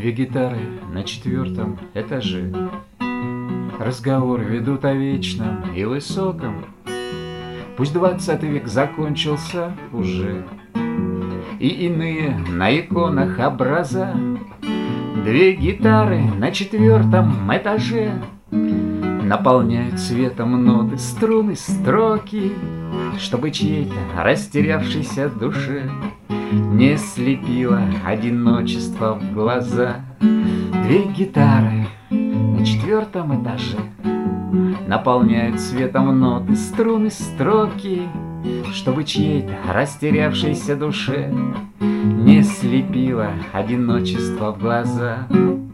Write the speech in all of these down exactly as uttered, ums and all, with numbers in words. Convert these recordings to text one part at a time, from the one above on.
Две гитары на четвертом этаже. Разговор ведут о вечном и высоком. Пусть двадцатый век закончился уже, и иные на иконах образа. Две гитары на четвертом этаже наполняют светом ноты, струны, строки, чтобы чьей-то растерявшейся душе не слепило одиночество в глаза. Две гитары на четвертом этаже наполняют светом ноты, струны, строки, чтобы чьей-то растерявшейся душе не слепило одиночество в глаза.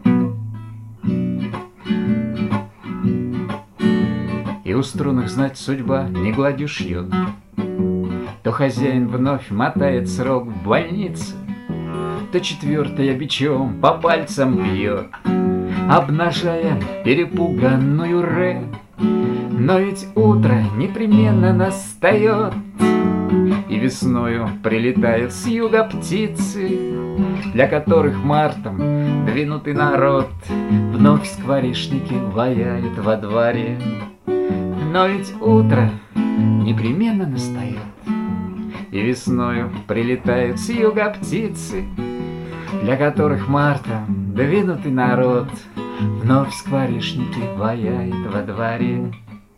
И у струнных, знать, судьба не гладью шьет. То хозяин вновь мотает срок в больнице, то четвертая бичом по пальцам бьет, обнажая перепуганную ре. Но ведь утро непременно настает, и весною прилетают с юга птицы, для которых мартом двинутый народ вновь скворечники ваяют во дворе. Но ведь утро непременно настает, и весною прилетают с юга птицы, для которых мартом двинутый народ вновь скворечники ваяет во дворе.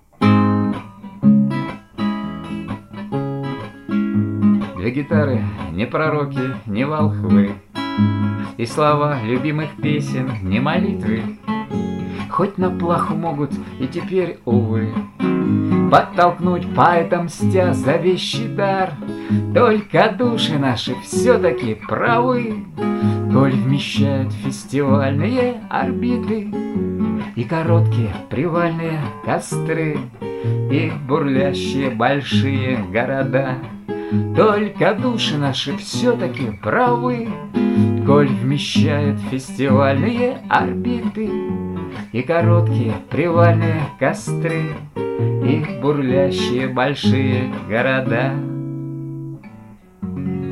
Две гитары не пророки, не волхвы, и слова любимых песен не молитвы. Хоть на плаху могут и теперь, увы, подтолкнуть поэта, мстя за вещий дар. Только души наши все-таки правы, коль вмещают фестивальные орбиты и короткие привальные костры, и бурлящие большие города. Только души наши все-таки правы, коль вмещают фестивальные орбиты и короткие привальные костры, и бурлящие большие города.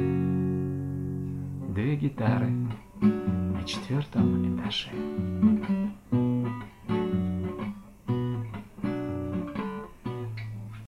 Две гитары на четвертом этаже.